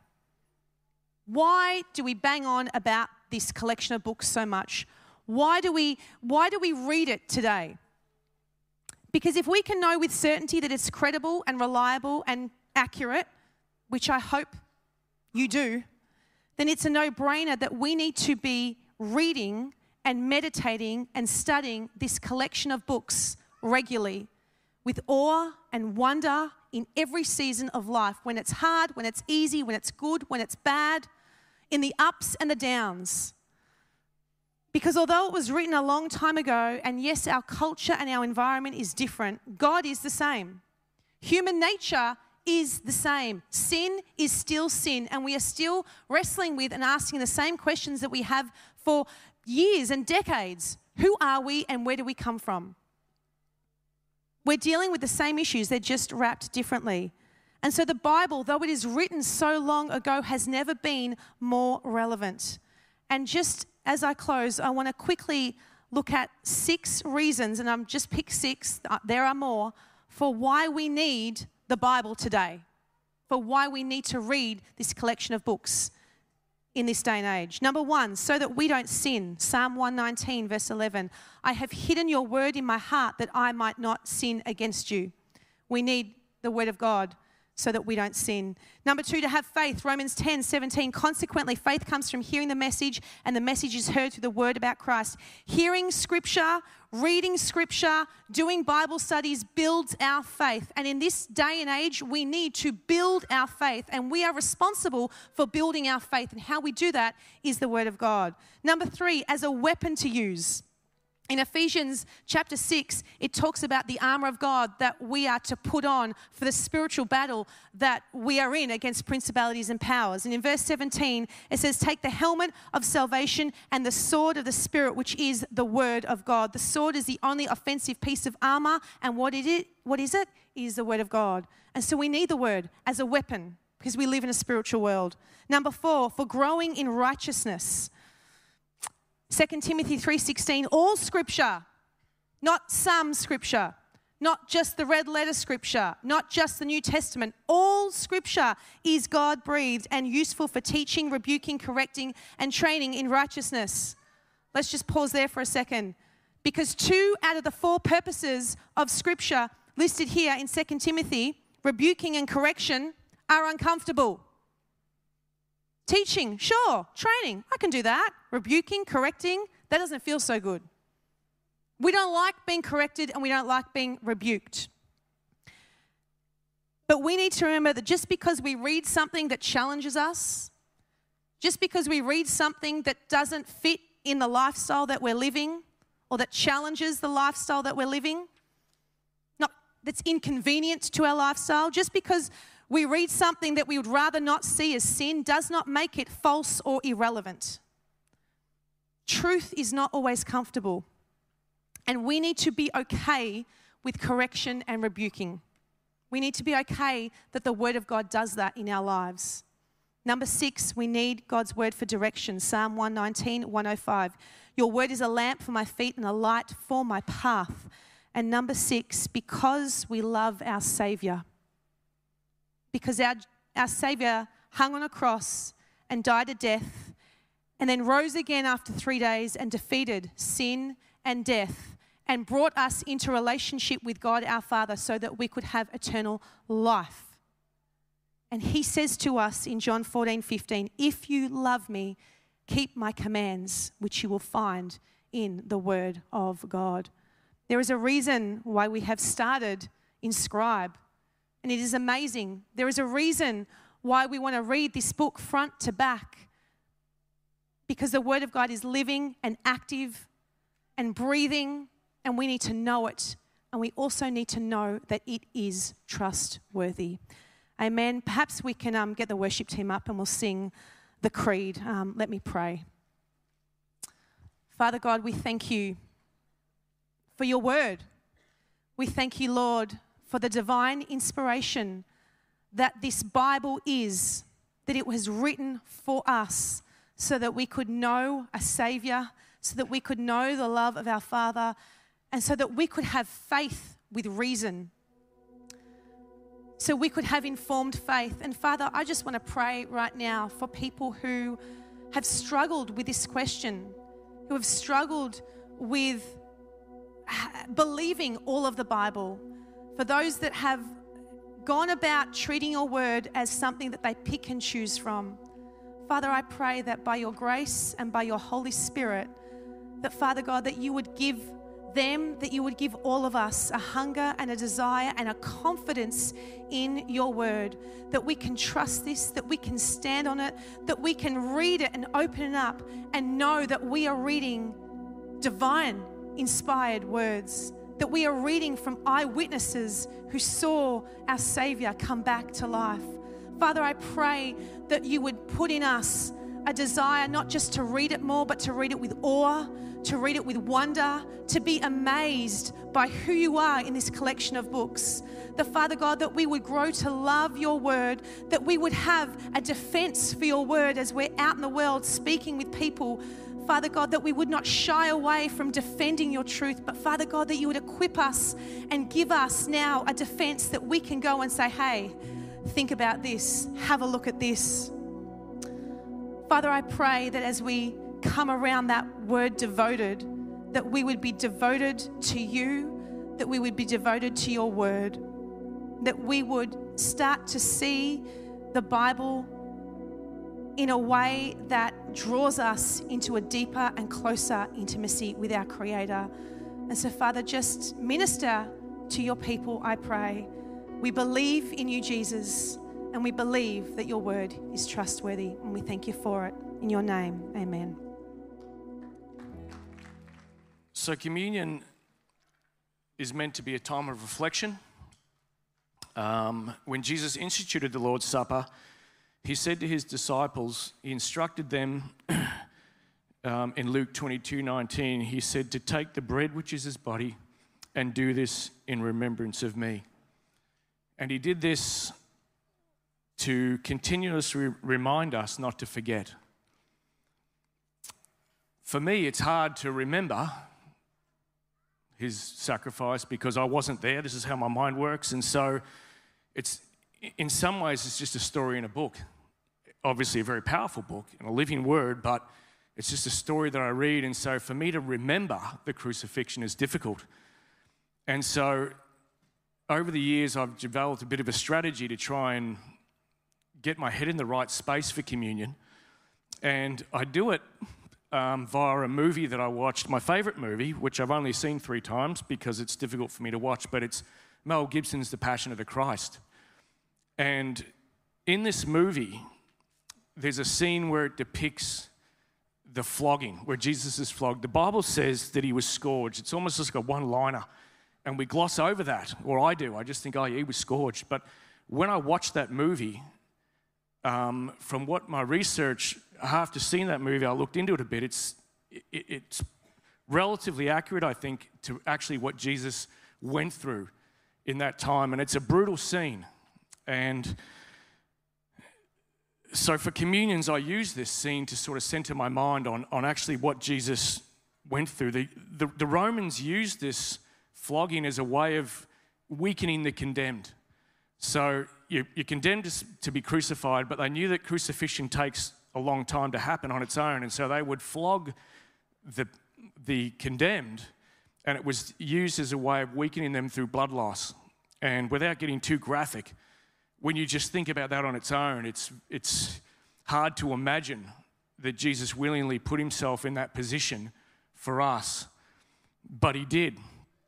Why do we bang on about this collection of books so much? Why do we read it today? Because if we can know with certainty that it's credible and reliable and accurate, which I hope you do, then it's a no-brainer that we need to be reading and meditating and studying this collection of books regularly with awe and wonder in every season of life, when it's hard, when it's easy, when it's good, when it's bad, in the ups and the downs. Because although it was written a long time ago, and yes, our culture and our environment is different, God is the same. Human nature is the same. Sin is still sin, and we are still wrestling with and asking the same questions that we have for years and decades. Who are we and where do we come from? We're dealing with the same issues, they're just wrapped differently. And so the Bible, though it is written so long ago, has never been more relevant. And just as I close, I want to quickly look at 6 reasons, and I've just picked 6, there are more, for why we need the Bible today, for why we need to read this collection of books in this day and age. Number 1, so that we don't sin. Psalm 119, verse 11. "I have hidden your word in my heart that I might not sin against you." We need the word of God so that we don't sin. Number 2, to have faith. Romans 10:17. "Consequently, faith comes from hearing the message, and the message is heard through the word about Christ." Hearing scripture, reading scripture, doing Bible studies builds our faith. And in this day and age, we need to build our faith, and we are responsible for building our faith. And how we do that is the word of God. Number 3, as a weapon to use. In Ephesians chapter 6, it talks about the armor of God that we are to put on for the spiritual battle that we are in against principalities and powers. And in verse 17, it says, take the helmet of salvation and the sword of the Spirit, which is the word of God. The sword is the only offensive piece of armor. And what is it? It is the word of God. And so we need the word as a weapon because we live in a spiritual world. Number 4, for growing in righteousness. 2 Timothy 3:16, all scripture, not some scripture, not just the red letter scripture, not just the New Testament. All scripture is God-breathed and useful for teaching, rebuking, correcting, and training in righteousness. Let's just pause there for a second. Because 2 out of the 4 purposes of scripture listed here in 2 Timothy, rebuking and correction, are uncomfortable. Teaching, sure. Training, I can do that. Rebuking, correcting, that doesn't feel so good. We don't like being corrected and we don't like being rebuked. But we need to remember that just because we read something that challenges us, just because we read something that doesn't fit in the lifestyle that we're living or that challenges the lifestyle that we're living, that's inconvenient to our lifestyle, just because we read something that we would rather not see as sin does not make it false or irrelevant. Truth is not always comfortable, and we need to be okay with correction and rebuking. We need to be okay that the Word of God does that in our lives. Number 6, we need God's Word for direction. Psalm 119, 105. Your Word is a lamp for my feet and a light for my path. And number 6, because we love our Saviour. Because our Saviour hung on a cross and died a death and then rose again after 3 days and defeated sin and death and brought us into relationship with God our Father so that we could have eternal life. And He says to us in John 14:15, if you love me, keep my commands, which you will find in the Word of God. There is a reason why we have started in Scribe. And it is amazing. There is a reason why we want to read this book front to back. Because the Word of God is living and active and breathing, and we need to know it. And we also need to know that it is trustworthy. Amen. Perhaps we can get the worship team up and we'll sing the creed. Let me pray. Father God, we thank you for your word. We thank you, Lord, for the divine inspiration that this Bible is, that it was written for us so that we could know a Saviour, so that we could know the love of our Father, and so that we could have faith with reason, so we could have informed faith. And Father, I just want to pray right now for people who have struggled with this question, who have struggled with believing all of the Bible, for those that have gone about treating your word as something that they pick and choose from. Father, I pray that by your grace and by your Holy Spirit, that Father God, that you would give them, that you would give all of us a hunger and a desire and a confidence in your word, that we can trust this, that we can stand on it, that we can read it and open it up and know that we are reading divine inspired words, that we are reading from eyewitnesses who saw our Saviour come back to life. Father, I pray that you would put in us a desire not just to read it more, but to read it with awe, to read it with wonder, to be amazed by who you are in this collection of books. That, Father God, that we would grow to love your word, that we would have a defense for your word as we're out in the world speaking with people. Father God, that we would not shy away from defending your truth, but Father God, that you would equip us and give us now a defense that we can go and say, hey, think about this, have a look at this. Father, I pray that as we come around that word devoted, that we would be devoted to you, that we would be devoted to your word, that we would start to see the Bible in a way that draws us into a deeper and closer intimacy with our Creator. And so, Father, just minister to your people, I pray. We believe in you, Jesus, and we believe that your word is trustworthy, and we thank you for it. In your name, amen. So communion is meant to be a time of reflection. When Jesus instituted the Lord's Supper, he said to his disciples, he instructed them in Luke 22:19, he said to take the bread which is his body and do this in remembrance of me. And he did this to continuously remind us not to forget. For me, it's hard to remember his sacrifice because I wasn't there. This is how my mind works. And so it's, in some ways, it's just a story in a book. Obviously a very powerful book and a living word, but it's just a story that I read. And so for me to remember the crucifixion is difficult. And so over the years, I've developed a bit of a strategy to try and get my head in the right space for communion. And I do it via a movie that I watched, my favourite movie, which I've only seen 3 times because it's difficult for me to watch, but it's Mel Gibson's The Passion of the Christ. And in this movie, there's a scene where it depicts the flogging, where Jesus is flogged. The Bible says that he was scourged. It's almost like a one-liner, and we gloss over that, or I do. I just think, oh, yeah, he was scourged. But when I watched that movie, from what my research, after seeing that movie, I looked into it a bit. It's relatively accurate, I think, to actually what Jesus went through in that time. And it's a brutal scene. And so for communions, I use this scene to sort of center my mind on actually what Jesus went through. The Romans used this flogging as a way of weakening the condemned. So you're condemned to be crucified, but they knew that crucifixion takes a long time to happen on its own, and so they would flog the condemned, and it was used as a way of weakening them through blood loss. And without getting too graphic, when you just think about that on its own, it's hard to imagine that Jesus willingly put himself in that position for us, but he did.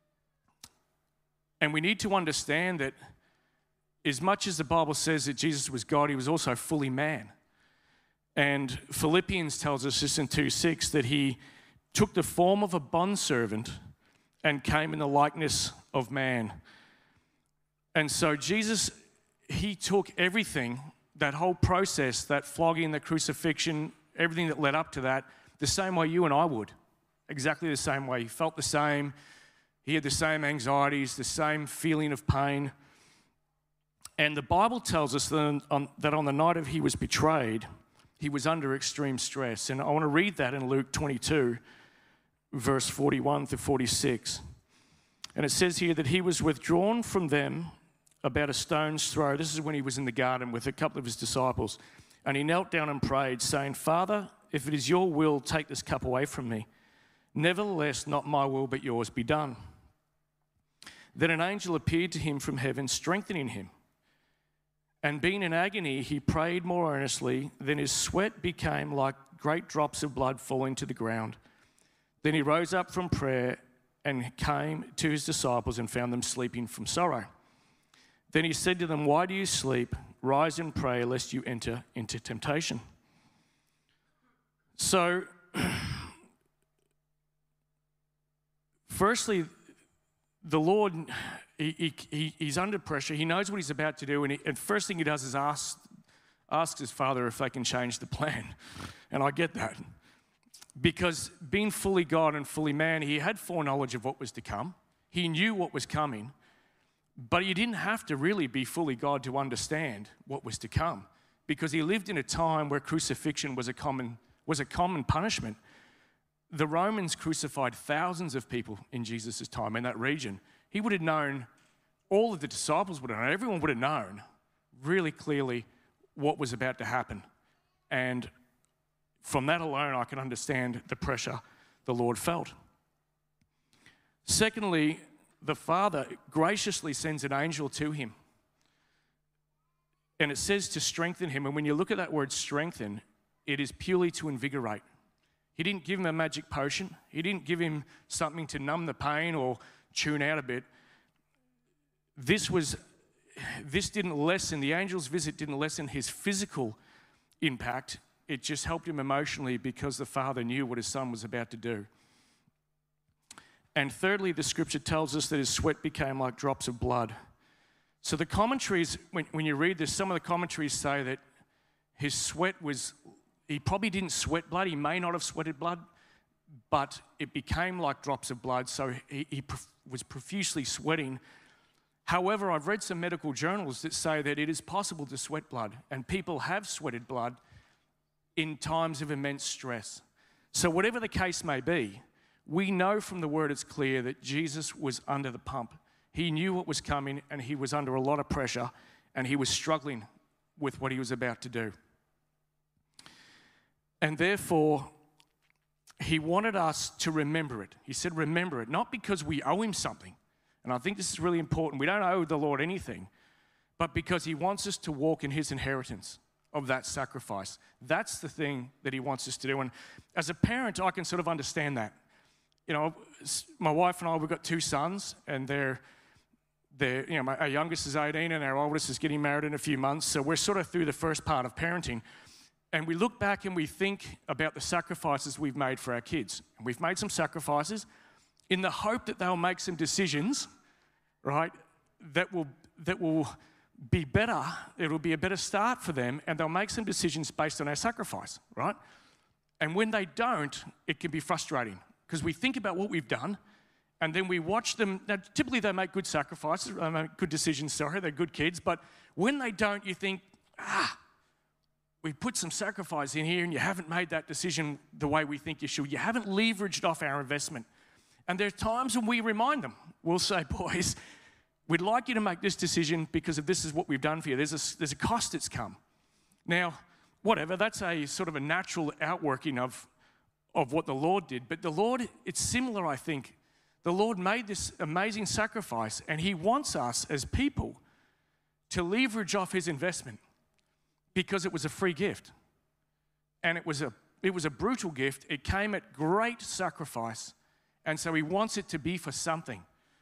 And we need to understand that as much as the Bible says that Jesus was God, he was also fully man. And Philippians tells us this in 2:6 that he took the form of a bondservant and came in the likeness of man. And so Jesus, he took everything, that whole process, that flogging, the crucifixion, everything that led up to that, the same way you and I would. Exactly the same way. He felt the same. He had the same anxieties, the same feeling of pain. And the Bible tells us that on the night of he was betrayed, he was under extreme stress. And I want to read that in Luke 22, verse 41 to 46. And it says here that he was withdrawn from them about a stone's throw. This is when he was in the garden with a couple of his disciples. And he knelt down and prayed, saying, Father, if it is your will, take this cup away from me. Nevertheless, not my will, but yours be done. Then an angel appeared to him from heaven, strengthening him. And being in agony, he prayed more earnestly. Then his sweat became like great drops of blood falling to the ground. Then he rose up from prayer and came to his disciples and found them sleeping from sorrow. Then he said to them, Why do you sleep? Rise and pray, lest you enter into temptation. So, firstly, the Lord, he's under pressure. He knows what he's about to do, and first thing he does is asks his Father if they can change the plan. And I get that. Because being fully God and fully man, he had foreknowledge of what was to come. He knew what was coming. But he didn't have to really be fully God to understand what was to come, because he lived in a time where crucifixion was a common punishment. The Romans crucified thousands of people in Jesus' time in that region. He would have known, all of the disciples would have known, everyone would have known really clearly what was about to happen. And from that alone, I can understand the pressure the Lord felt. Secondly, the Father graciously sends an angel to him. And it says to strengthen him. And when you look at that word strengthen, it is purely to invigorate. He didn't give him a magic potion. He didn't give him something to numb the pain or tune out a bit. This didn't lessen, the angel's visit didn't lessen his physical impact. It just helped him emotionally because the Father knew what his son was about to do. And thirdly, the scripture tells us that his sweat became like drops of blood. So the commentaries, when you read this, some of the commentaries say that his sweat was, he probably didn't sweat blood, he may not have sweated blood, but it became like drops of blood, so he was profusely sweating. However, I've read some medical journals that say that it is possible to sweat blood, and people have sweated blood in times of immense stress. So whatever the case may be, we know from the word it's clear that Jesus was under the pump. He knew what was coming, and he was under a lot of pressure, and he was struggling with what he was about to do. And therefore, he wanted us to remember it. He said, remember it, not because we owe him something. And I think this is really important. We don't owe the Lord anything, but because he wants us to walk in his inheritance of that sacrifice. That's the thing that he wants us to do. And as a parent, I can sort of understand that. You know, my wife and I, we've got 2 sons, and they're our youngest is 18 and our oldest is getting married in a few months. So we're sort of through the first part of parenting. And we look back and we think about the sacrifices we've made for our kids. And we've made some sacrifices in the hope that they'll make some decisions, right, that will be better. It'll be a better start for them, and they'll make some decisions based on our sacrifice, right? And when they don't, it can be frustrating because we think about what we've done, and then we watch them. Now, typically they make good sacrifices, they make good decisions, they're good kids, but when they don't, you think, we put some sacrifice in here and you haven't made that decision the way we think you should. You haven't leveraged off our investment. And there are times when we remind them. We'll say, boys, we'd like you to make this decision because if this is what we've done for you. There's a cost that's come. Now, whatever, that's a sort of a natural outworking of what the Lord did. But the Lord, it's similar, I think. The Lord made this amazing sacrifice, and he wants us as people to leverage off his investment because it was a free gift. And it was a brutal gift. It came at great sacrifice, and so he wants it to be for something.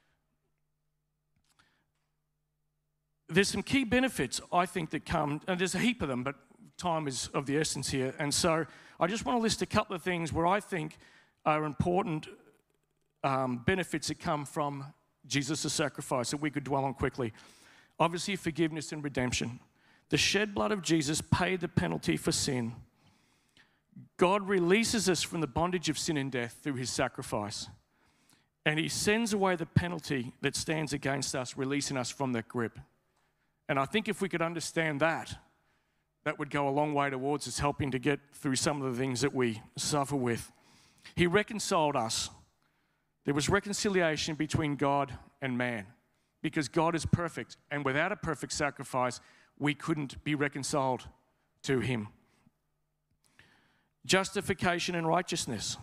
There's some key benefits, I think, that come, and there's a heap of them, but time is of the essence here. And so I just want to list a couple of things where I think are important benefits that come from Jesus' sacrifice that we could dwell on quickly. Obviously, forgiveness and redemption. The shed blood of Jesus paid the penalty for sin. God releases us from the bondage of sin and death through his sacrifice. And he sends away the penalty that stands against us, releasing us from that grip. And I think if we could understand that, that would go a long way towards us helping to get through some of the things that we suffer with. He reconciled us. There was reconciliation between God and man because God is perfect. And without a perfect sacrifice, we couldn't be reconciled to him. Justification and righteousness.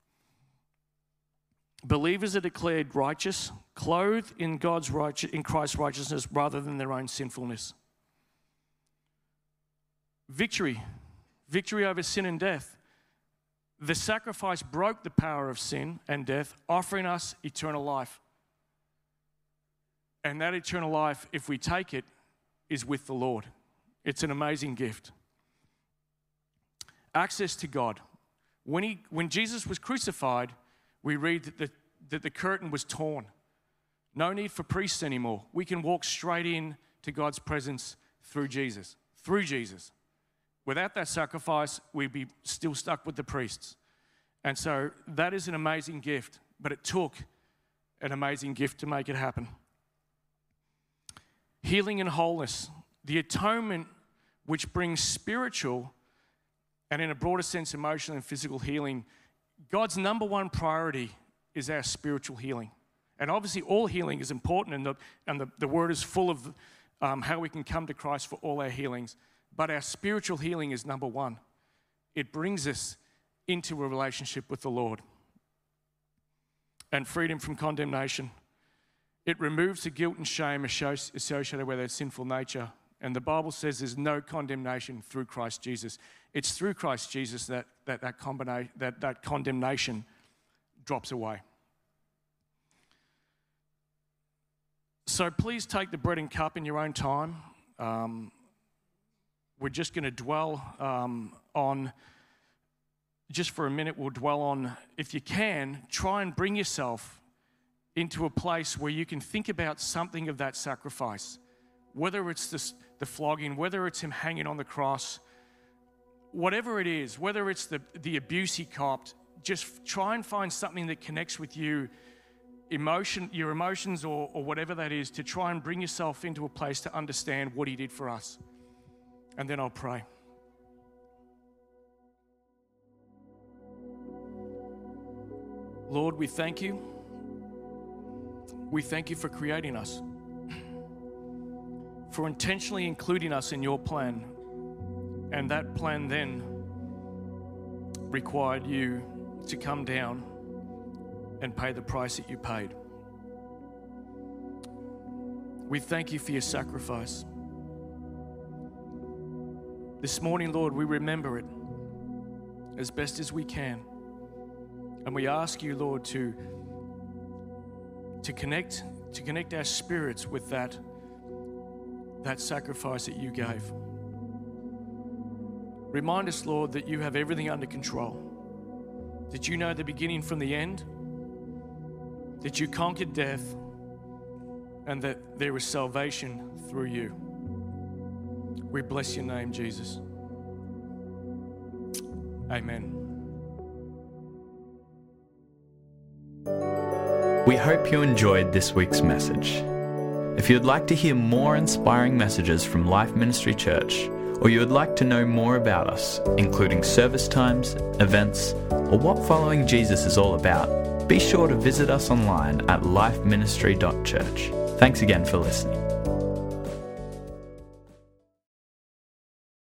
Believers are declared righteous, clothed in Christ's righteousness rather than their own sinfulness. Victory over sin and death. The sacrifice broke the power of sin and death, offering us eternal life. And that eternal life, if we take it, is with the Lord. It's an amazing gift. Access to God. When Jesus was crucified, we read that the curtain was torn. No need for priests anymore. We can walk straight in to God's presence through Jesus. Through Jesus. Without that sacrifice, we'd be still stuck with the priests. And so that is an amazing gift, but it took an amazing gift to make it happen. Healing and wholeness. The atonement which brings spiritual and in a broader sense emotional and physical healing. God's number one priority is our spiritual healing. And obviously all healing is important, and the word is full of how we can come to Christ for all our healings. But our spiritual healing is number one. It brings us into a relationship with the Lord. And freedom from condemnation. It removes the guilt and shame associated with our sinful nature. And the Bible says there's no condemnation through Christ Jesus. It's through Christ Jesus that condemnation drops away. So please take the bread and cup in your own time. We're just going to dwell on, just for a minute, we'll dwell on, if you can, try and bring yourself into a place where you can think about something of that sacrifice, whether it's the flogging, whether it's him hanging on the cross, whatever it is, whether it's the abuse he copped, just try and find something that connects with you, your emotions or whatever that is, to try and bring yourself into a place to understand what he did for us. And then I'll pray. Lord, we thank you. We thank you for creating us, for intentionally including us in your plan. And that plan then required you to come down and pay the price that you paid. We thank you for your sacrifice. This morning, Lord, we remember it as best as we can. And we ask you, Lord, to connect our spirits with that sacrifice that you gave. Remind us, Lord, that you have everything under control, that you know the beginning from the end, that you conquered death, and that there is salvation through you. We bless your name, Jesus. Amen. We hope you enjoyed this week's message. If you'd like to hear more inspiring messages from Life Ministry Church, or you would like to know more about us, including service times, events, or what following Jesus is all about, be sure to visit us online at lifeministry.church. Thanks again for listening.